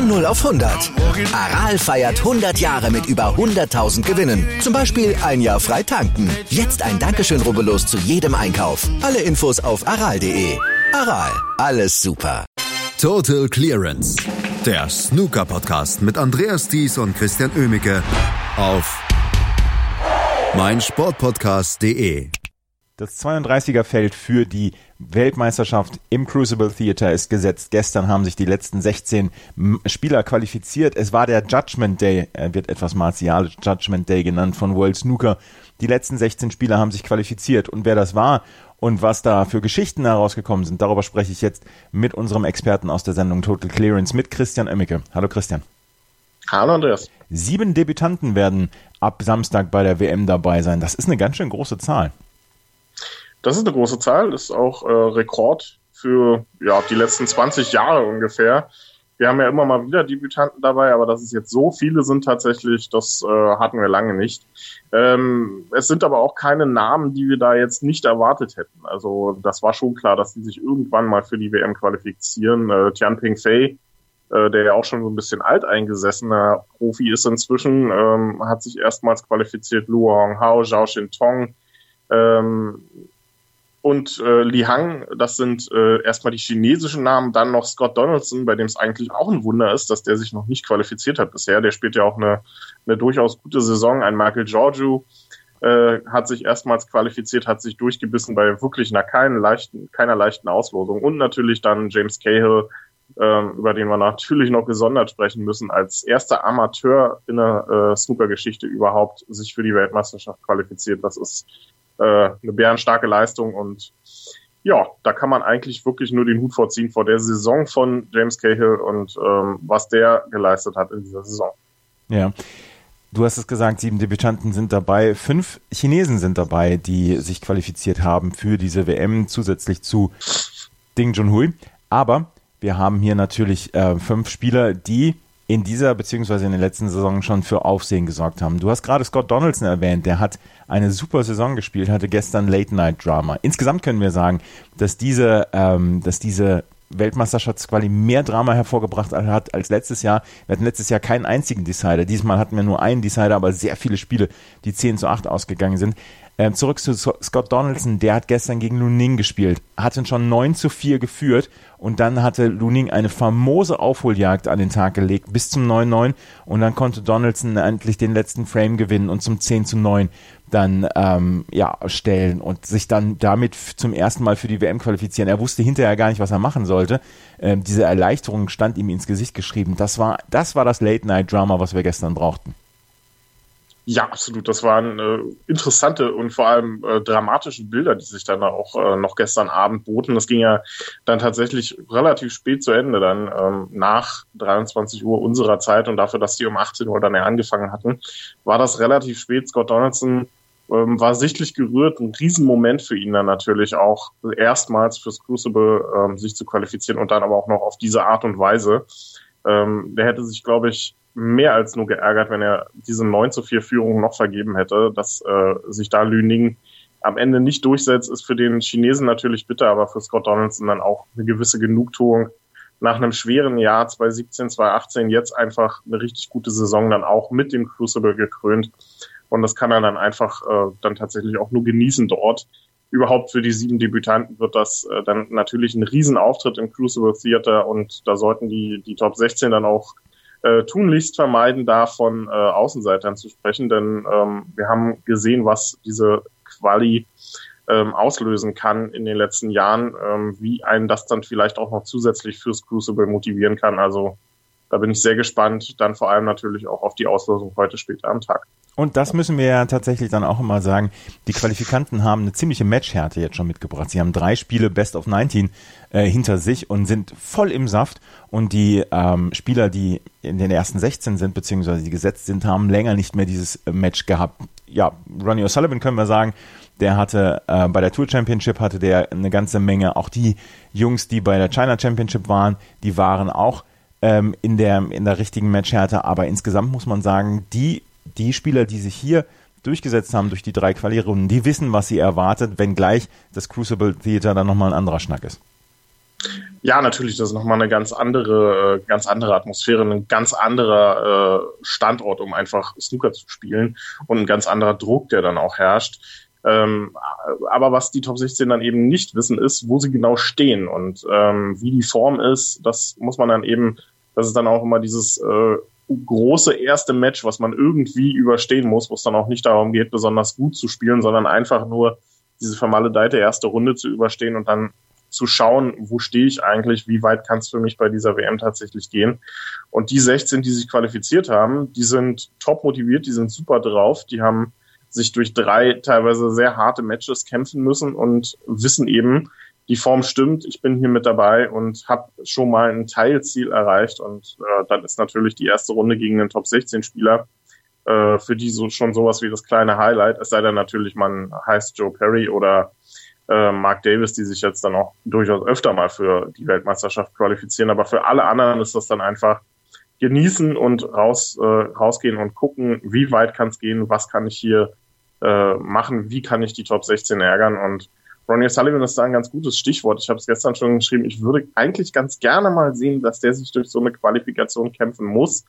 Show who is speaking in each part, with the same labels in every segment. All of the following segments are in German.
Speaker 1: Von 0 auf 100. Aral feiert 100 Jahre mit über 100.000 Gewinnen. Zum Beispiel ein Jahr frei tanken. Jetzt ein Dankeschön, rubbellos zu jedem Einkauf. Alle Infos auf aral.de. Aral, alles super.
Speaker 2: Total Clearance. Der Snooker-Podcast mit Andreas Thies und Christian Oemicke auf meinsportpodcast.de.
Speaker 3: Das 32er-Feld für die Weltmeisterschaft im Crucible Theater ist gesetzt. Gestern haben sich die letzten 16 Spieler qualifiziert. Es war der Judgment Day, er wird etwas martialisch Judgment Day genannt von World Snooker. Die letzten 16 Spieler haben sich qualifiziert und wer das war und was da für Geschichten herausgekommen sind, darüber spreche ich jetzt mit unserem Experten aus der Sendung Total Clearance, mit Christian Oemicke. Hallo Christian.
Speaker 4: Hallo Andreas.
Speaker 3: 7 Debütanten werden ab Samstag bei der WM dabei sein. Das ist eine ganz schön große Zahl.
Speaker 4: Das ist eine große Zahl, das ist auch Rekord für die letzten 20 Jahre ungefähr. Wir haben ja immer mal wieder Debütanten dabei, aber dass es jetzt so viele sind tatsächlich, das hatten wir lange nicht. Es sind aber auch keine Namen, die wir da jetzt nicht erwartet hätten. Also das war schon klar, dass die sich irgendwann mal für die WM qualifizieren. Tianping Fei, der ja auch schon so ein bisschen alteingesessener Profi ist inzwischen, hat sich erstmals qualifiziert. Luo Honghao, Zhao Xintong, und Li Hang, das sind erstmal die chinesischen Namen, dann noch Scott Donaldson, bei dem es eigentlich auch ein Wunder ist, dass der sich noch nicht qualifiziert hat bisher. Der spielt ja auch eine durchaus gute Saison. Ein Michael Giorgio hat sich erstmals qualifiziert, hat sich durchgebissen bei wirklich keiner leichten Auslosung. Und natürlich dann James Cahill, über den wir natürlich noch gesondert sprechen müssen, als erster Amateur in der Snooker-Geschichte überhaupt sich für die Weltmeisterschaft qualifiziert. Das ist eine bärenstarke Leistung und ja, da kann man eigentlich wirklich nur den Hut vorziehen vor der Saison von James Cahill und was der geleistet hat in dieser Saison.
Speaker 3: Ja, du hast es gesagt, 7 Debütanten sind dabei, 5 Chinesen sind dabei, die sich qualifiziert haben für diese WM, zusätzlich zu Ding Junhui, aber wir haben hier natürlich 5 Spieler, die in dieser beziehungsweise in der letzten Saison schon für Aufsehen gesorgt haben. Du hast gerade Scott Donaldson erwähnt, der hat eine super Saison gespielt, hatte gestern Late-Night-Drama. Insgesamt können wir sagen, dass diese Weltmeisterschaftsquali mehr Drama hervorgebracht hat als letztes Jahr. Wir hatten letztes Jahr keinen einzigen Decider. Diesmal hatten wir nur einen Decider, aber sehr viele Spiele, die 10-8 ausgegangen sind. Zurück zu Scott Donaldson, der hat gestern gegen Lu Ning gespielt, hatte schon 9-4 geführt und dann hatte Lu Ning eine famose Aufholjagd an den Tag gelegt bis zum 9-9 und dann konnte Donaldson endlich den letzten Frame gewinnen und zum 10-9 dann stellen und sich dann damit zum ersten Mal für die WM qualifizieren. Er wusste hinterher gar nicht, was er machen sollte. Diese Erleichterung stand ihm ins Gesicht geschrieben. Das war das Late-Night-Drama, was wir gestern brauchten.
Speaker 4: Ja, absolut. Das waren interessante und vor allem dramatische Bilder, die sich dann auch noch gestern Abend boten. Das ging ja dann tatsächlich relativ spät zu Ende, dann nach 23 Uhr unserer Zeit und dafür, dass die um 18 Uhr dann ja angefangen hatten, war das relativ spät. Scott Donaldson war sichtlich gerührt, ein Riesenmoment für ihn dann natürlich auch, erstmals fürs Crucible sich zu qualifizieren und dann aber auch noch auf diese Art und Weise. Der hätte sich, glaube ich, mehr als nur geärgert, wenn er diese 9-4 Führung noch vergeben hätte. Dass sich da Lu Ning am Ende nicht durchsetzt, ist für den Chinesen natürlich bitter, aber für Scott Donaldson dann auch eine gewisse Genugtuung. Nach einem schweren Jahr 2017, 2018 jetzt einfach eine richtig gute Saison dann auch mit dem Crucible gekrönt. Und das kann er dann einfach dann tatsächlich auch nur genießen dort. Überhaupt für die 7 Debütanten wird das dann natürlich ein Riesenauftritt im Crucible Theater und da sollten die Top 16 dann auch tunlichst vermeiden, da von Außenseitern zu sprechen, denn wir haben gesehen, was diese Quali auslösen kann in den letzten Jahren, wie einen das dann vielleicht auch noch zusätzlich fürs Crucible motivieren kann. Also da bin ich sehr gespannt, dann vor allem natürlich auch auf die Auslosung heute später am Tag.
Speaker 3: Und das müssen wir ja tatsächlich dann auch immer sagen, die Qualifikanten haben eine ziemliche Matchhärte jetzt schon mitgebracht. Sie haben 3 Spiele Best of 19 hinter sich und sind voll im Saft. Und die Spieler, die in den ersten 16 sind, beziehungsweise die gesetzt sind, haben länger nicht mehr dieses Match gehabt. Ja, Ronnie O'Sullivan können wir sagen, der hatte bei der Tour Championship hatte der eine ganze Menge. Auch die Jungs, die bei der China Championship waren, die waren auch in der richtigen Matchhärte. Aber insgesamt muss man sagen, die Spieler, die sich hier durchgesetzt haben durch die 3 Quali-Runden, die wissen, was sie erwartet, wenngleich das Crucible Theater dann nochmal ein anderer Schnack ist.
Speaker 4: Ja, natürlich, das ist nochmal eine ganz andere Atmosphäre, ein ganz anderer Standort, um einfach Snooker zu spielen und ein ganz anderer Druck, der dann auch herrscht. Aber was die Top 16 dann eben nicht wissen, ist, wo sie genau stehen und wie die Form ist. Das muss man dann eben, das ist dann auch immer dieses große erste Match, was man irgendwie überstehen muss, wo es dann auch nicht darum geht, besonders gut zu spielen, sondern einfach nur diese vermaledeite erste Runde zu überstehen und dann zu schauen, wo stehe ich eigentlich, wie weit kann es für mich bei dieser WM tatsächlich gehen. Und die 16, die sich qualifiziert haben, die sind top motiviert, die sind super drauf, die haben sich durch 3 teilweise sehr harte Matches kämpfen müssen und wissen eben, die Form stimmt, ich bin hier mit dabei und habe schon mal ein Teilziel erreicht. Und dann ist natürlich die erste Runde gegen den Top-16-Spieler für die schon sowas wie das kleine Highlight, es sei denn natürlich, man heißt Joe Perry oder Mark Davis, die sich jetzt dann auch durchaus öfter mal für die Weltmeisterschaft qualifizieren. Aber für alle anderen ist das dann einfach genießen und rausgehen und gucken, wie weit kann es gehen, was kann ich hier machen, wie kann ich die Top 16 ärgern. Und Ronnie O'Sullivan ist da ein ganz gutes Stichwort. Ich habe es gestern schon geschrieben, ich würde eigentlich ganz gerne mal sehen, dass der sich durch so eine Qualifikation kämpfen muss.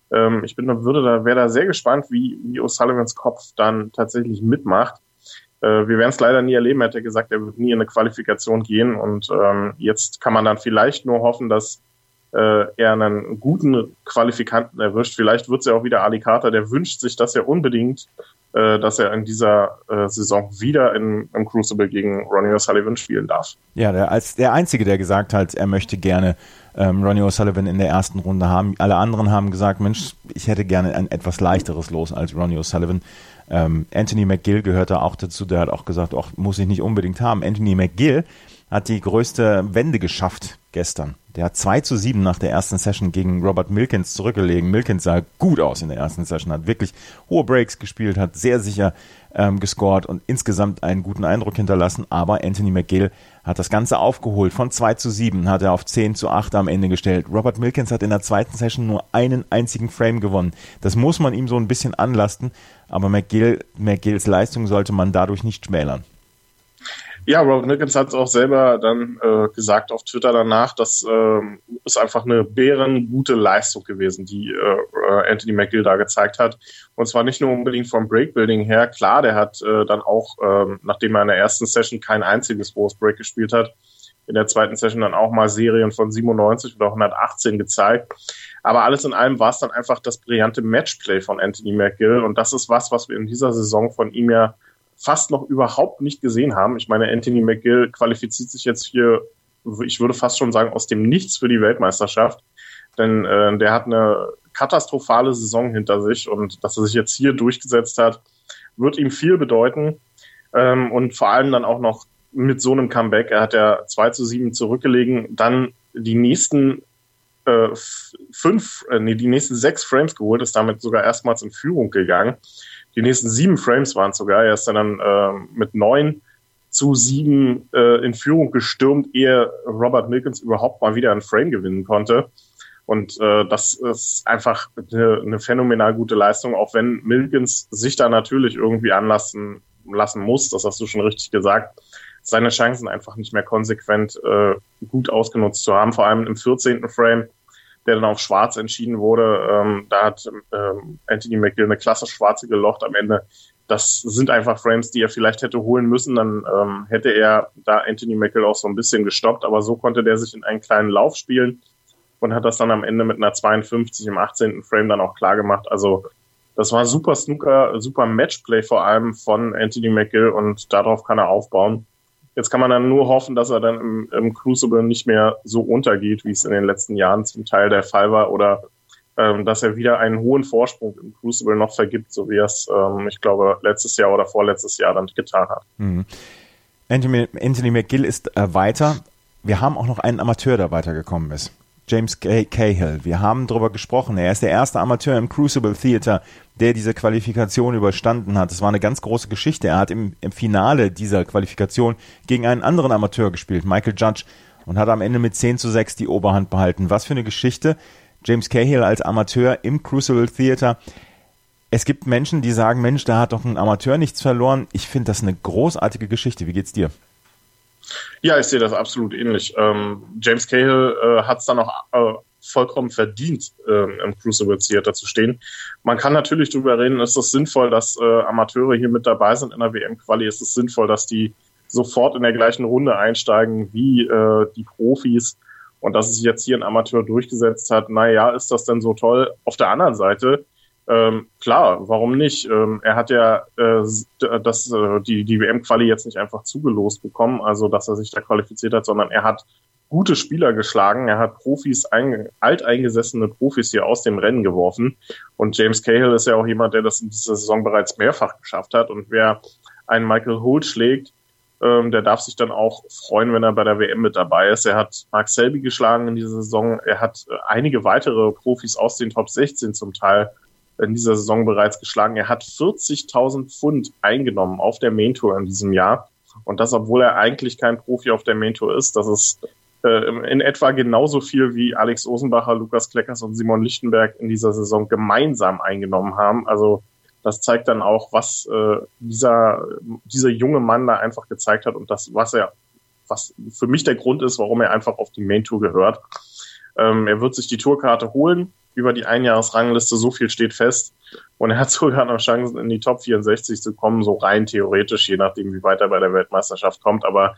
Speaker 4: Wäre da sehr gespannt, wie O'Sullivans Kopf dann tatsächlich mitmacht. Wir werden es leider nie erleben, hätte er gesagt, er wird nie in eine Qualifikation gehen. Und jetzt kann man dann vielleicht nur hoffen, dass er einen guten Qualifikanten erwischt. Vielleicht wird es ja auch wieder Ali Carter, der wünscht sich das ja unbedingt, dass er in dieser Saison wieder im Crucible gegen Ronnie O'Sullivan spielen darf.
Speaker 3: Ja, als der Einzige, der gesagt hat, er möchte gerne Ronnie O'Sullivan in der ersten Runde haben. Alle anderen haben gesagt, Mensch, ich hätte gerne ein etwas leichteres Los als Ronnie O'Sullivan. Anthony McGill gehört da auch dazu, der hat auch gesagt, muss ich nicht unbedingt haben. Anthony McGill hat die größte Wende geschafft gestern. Der hat 2-7 nach der ersten Session gegen Robert Milkins zurückgelegen. Milkins sah gut aus in der ersten Session, hat wirklich hohe Breaks gespielt, hat sehr sicher gescored und insgesamt einen guten Eindruck hinterlassen. Aber Anthony McGill hat das Ganze aufgeholt. Von 2-7 hat er auf 10-8 am Ende gestellt. Robert Milkins hat in der zweiten Session nur einen einzigen Frame gewonnen. Das muss man ihm so ein bisschen anlasten, aber McGills Leistung sollte man dadurch nicht schmälern.
Speaker 4: Ja, Robert Milkins hat es auch selber dann gesagt auf Twitter danach, dass ist einfach eine bärengute Leistung gewesen, die Anthony McGill da gezeigt hat. Und zwar nicht nur unbedingt vom Breakbuilding her. Klar, der hat dann auch, nachdem er in der ersten Session kein einziges hohes Break gespielt hat, in der zweiten Session dann auch mal Serien von 97 oder 118 gezeigt. Aber alles in allem war es dann einfach das brillante Matchplay von Anthony McGill. Und das ist was wir in dieser Saison von ihm ja fast noch überhaupt nicht gesehen haben. Ich meine, Anthony McGill qualifiziert sich jetzt hier, ich würde fast schon sagen, aus dem Nichts für die Weltmeisterschaft. Denn der hat eine katastrophale Saison hinter sich und dass er sich jetzt hier durchgesetzt hat, wird ihm viel bedeuten. Und vor allem dann auch noch mit so einem Comeback. Er hat ja 2-7 zurückgelegen, dann die nächsten die nächsten 6 Frames geholt, ist damit sogar erstmals in Führung gegangen. Die nächsten 7 Frames waren es sogar. Er ist dann mit 9-7 in Führung gestürmt, ehe Robert Milkins überhaupt mal wieder ein Frame gewinnen konnte. Und das ist einfach eine phänomenal gute Leistung, auch wenn Milkins sich da natürlich irgendwie anlassen lassen muss, das hast du schon richtig gesagt, seine Chancen einfach nicht mehr konsequent gut ausgenutzt zu haben, vor allem im 14. Frame, der dann auf Schwarz entschieden wurde. Da hat Anthony McGill eine klasse Schwarze gelocht am Ende. Das sind einfach Frames, die er vielleicht hätte holen müssen. Dann hätte er da Anthony McGill auch so ein bisschen gestoppt. Aber so konnte der sich in einen kleinen Lauf spielen und hat das dann am Ende mit einer 52 im 18. Frame dann auch klar gemacht. Also das war super Snooker, super Matchplay vor allem von Anthony McGill und darauf kann er aufbauen. Jetzt kann man dann nur hoffen, dass er dann im Crucible nicht mehr so untergeht, wie es in den letzten Jahren zum Teil der Fall war, oder dass er wieder einen hohen Vorsprung im Crucible noch vergibt, so wie er es, ich glaube, letztes Jahr oder vorletztes Jahr dann getan hat.
Speaker 3: Mhm. Anthony McGill ist weiter. Wir haben auch noch einen Amateur, der weitergekommen ist. James Cahill. Wir haben darüber gesprochen. Er ist der erste Amateur im Crucible Theater, der diese Qualifikation überstanden hat. Das war eine ganz große Geschichte. Er hat im Finale dieser Qualifikation gegen einen anderen Amateur gespielt, Michael Judge, und hat am Ende mit 10-6 die Oberhand behalten. Was für eine Geschichte. James Cahill als Amateur im Crucible Theater. Es gibt Menschen, die sagen, Mensch, da hat doch ein Amateur nichts verloren. Ich finde das eine großartige Geschichte. Wie geht's dir?
Speaker 4: Ja, ich sehe das absolut ähnlich. James Cahill hat es dann auch vollkommen verdient, im Crucible Theater zu stehen. Man kann natürlich darüber reden, ist es sinnvoll, dass Amateure hier mit dabei sind in der WM-Quali? Ist es sinnvoll, dass die sofort in der gleichen Runde einsteigen wie die Profis und dass sich jetzt hier ein Amateur durchgesetzt hat? Naja, ist das denn so toll? Auf der anderen Seite, klar, warum nicht? Er hat ja die WM-Quali jetzt nicht einfach zugelost bekommen, also dass er sich da qualifiziert hat, sondern er hat gute Spieler geschlagen. Er hat alteingesessene Profis hier aus dem Rennen geworfen. Und James Cahill ist ja auch jemand, der das in dieser Saison bereits mehrfach geschafft hat. Und wer einen Michael Holt schlägt, der darf sich dann auch freuen, wenn er bei der WM mit dabei ist. Er hat Mark Selby geschlagen in dieser Saison. Er hat einige weitere Profis aus den Top 16 zum Teil in dieser Saison bereits geschlagen. Er hat 40.000 Pfund eingenommen auf der Main Tour in diesem Jahr. Und das, obwohl er eigentlich kein Profi auf der Main Tour ist. Das ist in etwa genauso viel wie Alex Osenbacher, Lukas Kleckers und Simon Lichtenberg in dieser Saison gemeinsam eingenommen haben. Also das zeigt dann auch, was dieser junge Mann da einfach gezeigt hat und das, was für mich der Grund ist, warum er einfach auf die Main Tour gehört. Er wird sich die Tourkarte holen über die Einjahresrangliste, so viel steht fest. Und er hat sogar noch Chancen, in die Top 64 zu kommen, so rein theoretisch, je nachdem, wie weit er bei der Weltmeisterschaft kommt. Aber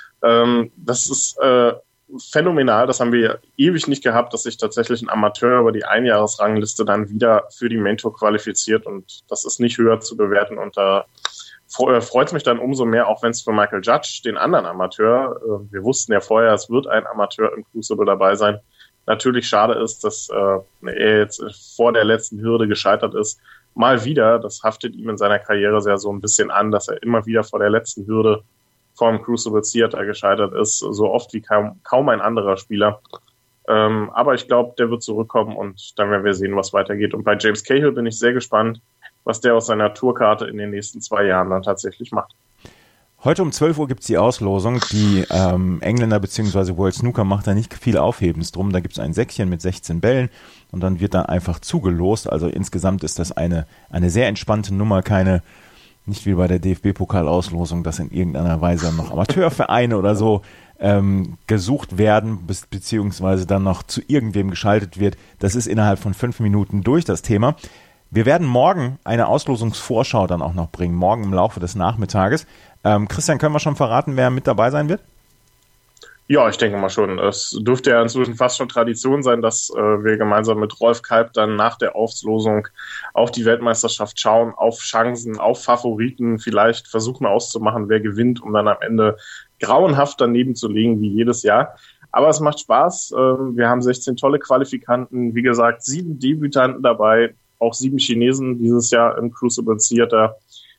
Speaker 4: das ist phänomenal, das haben wir ewig nicht gehabt, dass sich tatsächlich ein Amateur über die Einjahresrangliste dann wieder für die Main Tour qualifiziert und das ist nicht höher zu bewerten und da freut es mich dann umso mehr, auch wenn es für Michael Judge, den anderen Amateur, wir wussten ja vorher, es wird ein Amateur im Crucible dabei sein, natürlich schade ist, dass er jetzt vor der letzten Hürde gescheitert ist. Mal wieder, das haftet ihm in seiner Karriere sehr so ein bisschen an, dass er immer wieder vor der letzten Hürde vor dem Crucible Theater gescheitert ist, so oft wie kaum ein anderer Spieler. Aber ich glaube, der wird zurückkommen und dann werden wir sehen, was weitergeht. Und bei James Cahill bin ich sehr gespannt, was der aus seiner Tourkarte in den nächsten 2 Jahren dann tatsächlich macht.
Speaker 3: Heute um 12 Uhr gibt es die Auslosung. Die Engländer bzw. World Snooker macht da nicht viel Aufhebens drum. Da gibt es ein Säckchen mit 16 Bällen und dann wird da einfach zugelost. Also insgesamt ist das eine sehr entspannte Nummer, nicht wie bei der DFB-Pokalauslosung, dass in irgendeiner Weise noch Amateurvereine oder so gesucht werden, beziehungsweise dann noch zu irgendwem geschaltet wird. Das ist innerhalb von 5 Minuten durch, das Thema. Wir werden morgen eine Auslosungsvorschau dann auch noch bringen, morgen im Laufe des Nachmittages. Christian, können wir schon verraten, wer mit dabei sein wird?
Speaker 4: Ja, ich denke mal schon. Es dürfte ja inzwischen fast schon Tradition sein, dass wir gemeinsam mit Rolf Kalb dann nach der Auslosung auf die Weltmeisterschaft schauen, auf Chancen, auf Favoriten, vielleicht versuchen auszumachen, wer gewinnt, um dann am Ende grauenhaft daneben zu liegen, wie jedes Jahr. Aber es macht Spaß. Wir haben 16 tolle Qualifikanten, wie gesagt, 7 Debütanten dabei, auch 7 Chinesen dieses Jahr im Crucible Theater.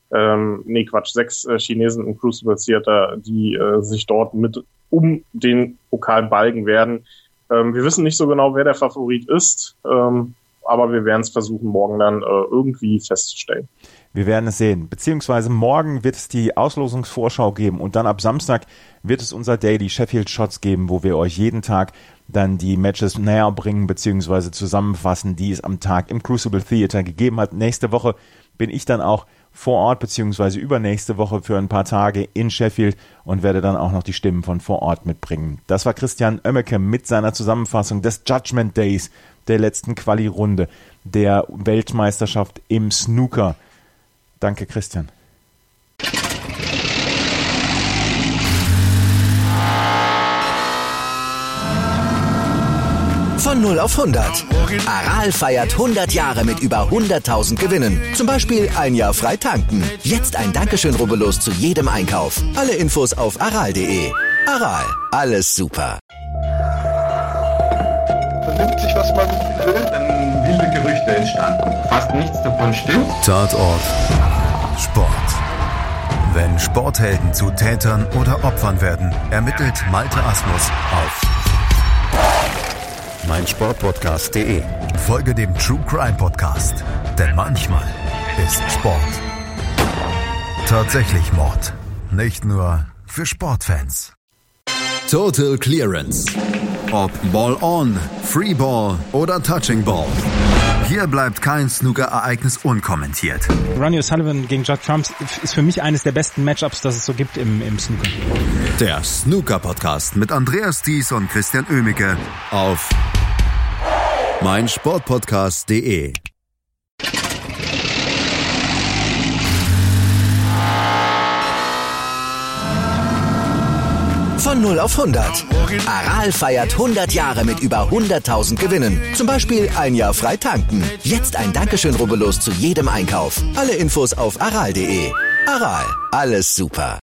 Speaker 4: 6 Chinesen im Crucible Theater, die sich dort mit um den Pokal balgen werden. Wir wissen nicht so genau, wer der Favorit ist, aber wir werden es versuchen, morgen dann irgendwie festzustellen.
Speaker 3: Wir werden es sehen, beziehungsweise morgen wird es die Auslosungsvorschau geben und dann ab Samstag wird es unser Daily Sheffield Shots geben, wo wir euch jeden Tag dann die Matches näher bringen, beziehungsweise zusammenfassen, die es am Tag im Crucible Theater gegeben hat. Nächste Woche bin ich dann auch vor Ort, beziehungsweise übernächste Woche für ein paar Tage in Sheffield und werde dann auch noch die Stimmen von vor Ort mitbringen. Das war Christian Oemmeke mit seiner Zusammenfassung des Judgment Days, der letzten Quali-Runde der Weltmeisterschaft im Snooker. Danke, Christian.
Speaker 1: Von 0 auf 100. Aral feiert 100 Jahre mit über 100.000 Gewinnen. Zum Beispiel ein Jahr frei tanken. Jetzt ein Dankeschön, rubbellos zu jedem Einkauf. Alle Infos auf aral.de. Aral, alles super.
Speaker 5: Vernimmt sich, was man will, dann wilde Gerüchte entstanden. Fast nichts davon stimmt.
Speaker 2: Tatort Sport. Wenn Sporthelden zu Tätern oder Opfern werden, ermittelt Malte Asmus auf meinsportpodcast.de. Folge dem True Crime Podcast, denn manchmal ist Sport tatsächlich Mord. Nicht nur für Sportfans. Total Clearance. Ob Ball on, Free Ball oder Touching Ball. Hier bleibt kein Snooker-Ereignis unkommentiert.
Speaker 6: Ronnie O'Sullivan gegen Judd Trump ist für mich eines der besten Matchups, das es so gibt im Snooker.
Speaker 2: Der Snooker-Podcast mit Andreas Thies und Christian Oemicke auf meinsportpodcast.de.
Speaker 1: Von 0 auf 100. Aral feiert 100 Jahre mit über 100.000 Gewinnen. Zum Beispiel ein Jahr frei tanken. Jetzt ein Dankeschön, rubbellos zu jedem Einkauf. Alle Infos auf aral.de. Aral, alles super.